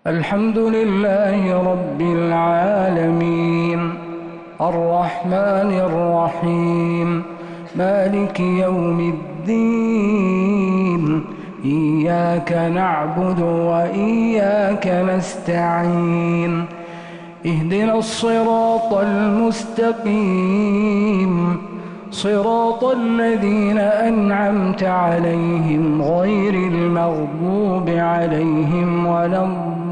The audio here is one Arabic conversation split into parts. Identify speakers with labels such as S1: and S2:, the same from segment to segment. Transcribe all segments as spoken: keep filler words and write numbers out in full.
S1: الحمد لله رب العالمين الرحمن الرحيم مالك يوم الدين إياك نعبد وإياك نستعين اهدنا الصراط المستقيم صراط الذين أنعمت عليهم غير المغضوب عليهم ولا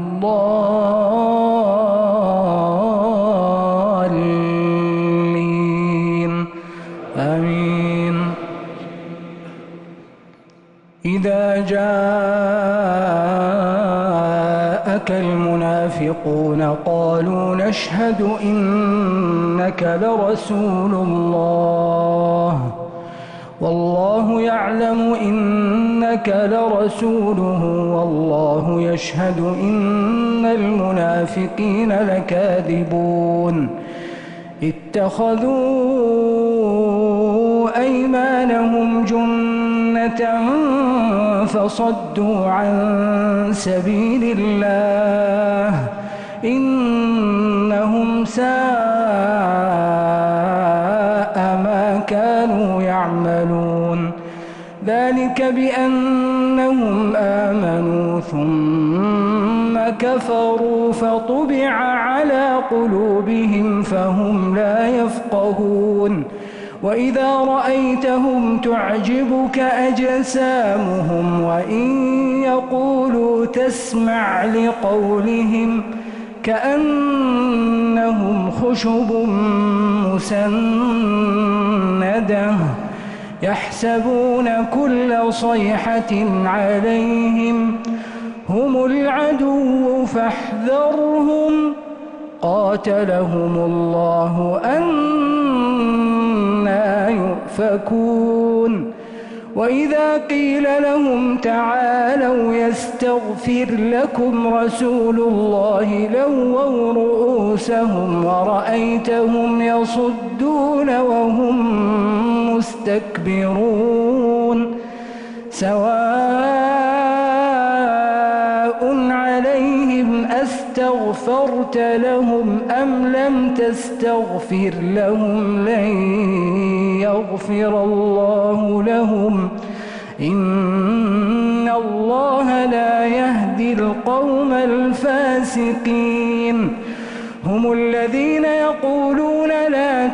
S1: الضالين آمين. إذا جاءك المنافقون قالوا نشهد إنك لرسول الله والله يعلم إنك لرسوله والله يشهد إن المنافقين لكاذبون اتخذوا أيمانهم جنة فصدوا عن سبيل الله إنهم ساء ما كانوا يعملون ذلك بأنهم آمنوا ثم كفروا فطبع على قلوبهم فهم لا يفقهون وإذا رأيتهم تعجبك أجسامهم وإن يقولوا تسمع لقولهم كأنهم خشب مسندة يحسبون كل صيحة عليهم هم العدو فاحذرهم قاتلهم الله أنى يؤفكون وإذا قيل لهم تعالوا يستغفر لكم رسول الله لووا رؤوسهم ورأيتهم يصدون وهم مستكبرون سواء عليهم أستغفرت لهم أم لم تستغفر لهم لن يغفر الله لهم إن الله لا يهدي القوم الفاسقين هم الذين يقولون لا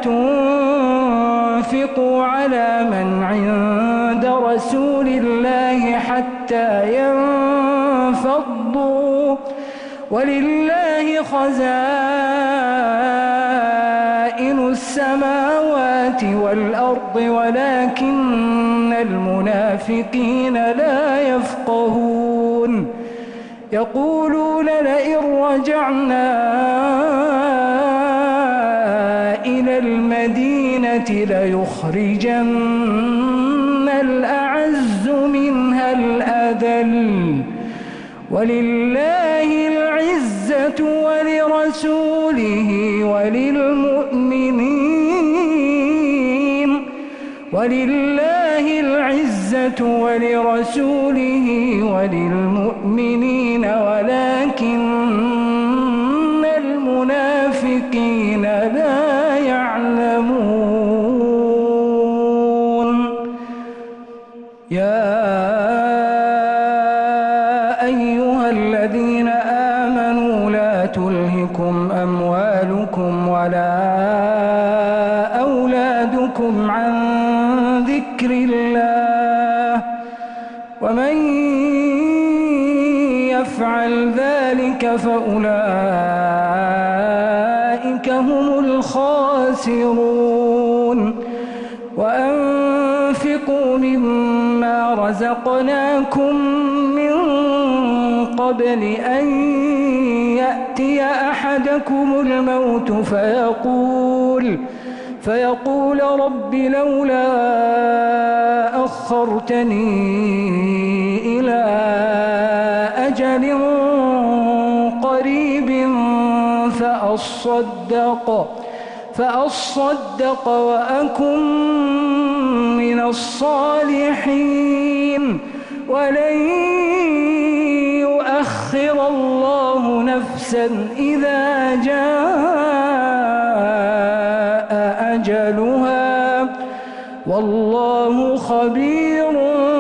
S1: تنفقوا على من عند رسول الله حتى ينفضوا ولله خزائن السماوات والأرض ولكن المنافقين لا يفقهون يقولون لئن رجعنا إلى المدينة ليخرجن الأعز منها الأذل ولله العزة ولرسوله وللمؤمنين ولله العزة ولرسوله وللمؤمنين ولكن المنافقين لا يعلمون. يا أيها الذين آمنوا لا تلهكم أموالكم ولا أولادكم عن ذكر الله ومن يفعل ذلك فأولئك هم الخاسرون. وأنفقوا مما رزقناكم من قبل أن يأتي أحدكم الموت فيقول فيقول رب لولا أخرتني إلى أجل قريب فأصدق فأصدق وأكن من الصالحين ولن يؤخر الله نفسا إذا جاء أجلها والله خبير